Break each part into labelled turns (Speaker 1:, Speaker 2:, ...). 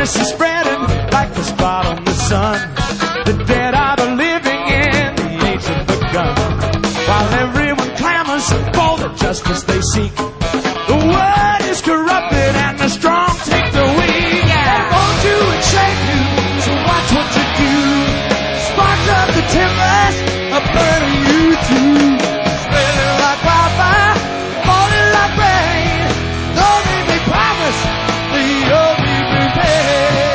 Speaker 1: Darkness is spreading like the spot on the sun. The dead are the living and the age have begun. While everyone clamors for the justice they seek, the word is corrupted and the strong take the weak. They won't do and shake you, so watch what you do. Sparks up the timbers, a burning you too. Spreading like wildfire, falling like rain. Though they may promise, they only repay.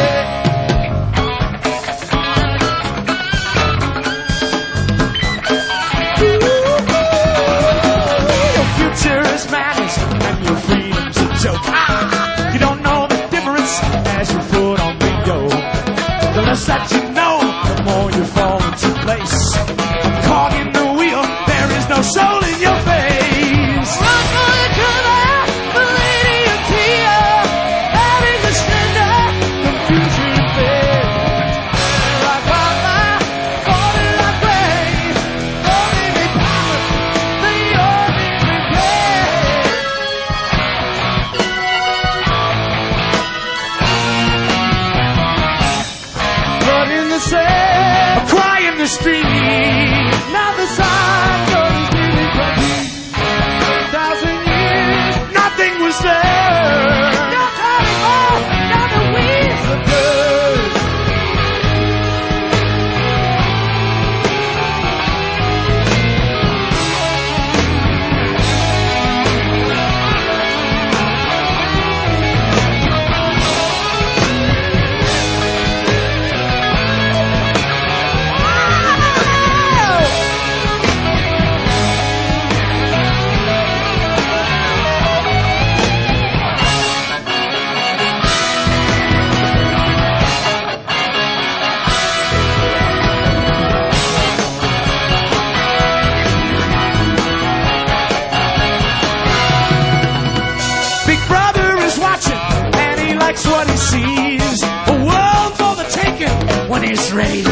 Speaker 1: Your future is madness and your freedom's a joke. You don't know the difference as your foot on the yoke. The less that you know, the more you fall into place. Caught in the wheel, there is no soul in your face. Run for the cover, the lady of tear. Having the slender, confusion fades. Like wildfire, falling like rain. Though they may promise, they only repay. Blood in the sand, a cry in the street. Now the sun goes really complete. 1,000 years, nothing was there. No turning off, now the wheels are good. Big Brother is watching, and he likes what he sees. A world for the taking when he's ready to